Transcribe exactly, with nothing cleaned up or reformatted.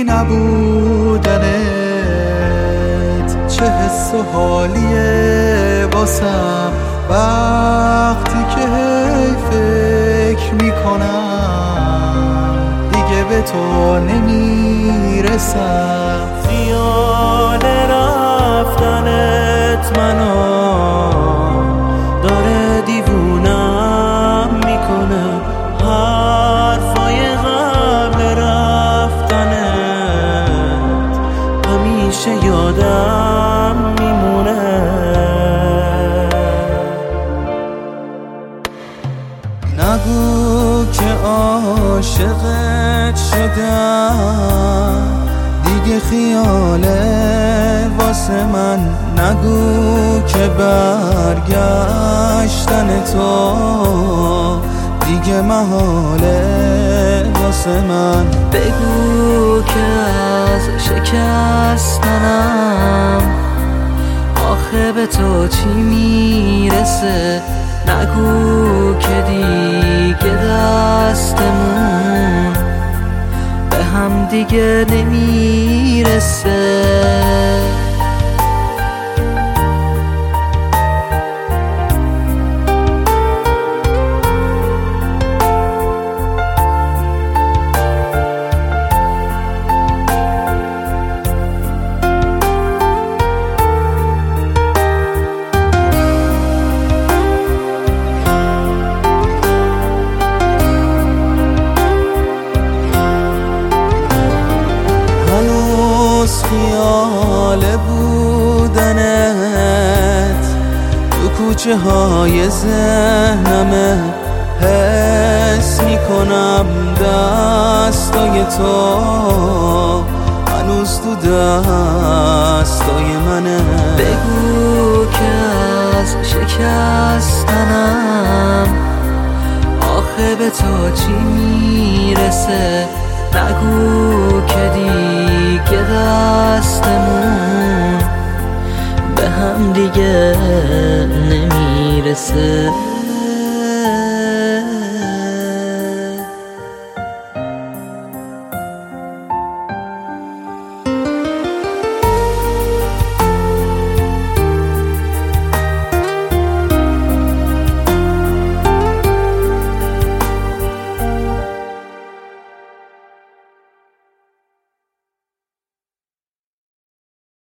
نبودنت چه حس و حالیه واسم وقتی که هی فکر میکنم دیگه به تو نمیرسم. خیال رفتنت منو داره دیوونم میکنه، حرفای قبل رفتنت همیشه یادم میمونه. نگو که عاشقت شدم دیگه خیاله واسه من، نگو که برگشتن تو دیگه محاله واسه من. بگو که از شکستنم آخه به تو چی میرسه، نگو که دیگه دستمون به هم دیگه نمیرسه. خیال بودنت تو کوچه های ذهنمه، حس میکنم دستای تو هنوز تو دستای منه. بگو که از شکستنم آخه به تو چی میرسه، نگو که دیگه دستمون به هم دیگه نمیرسه.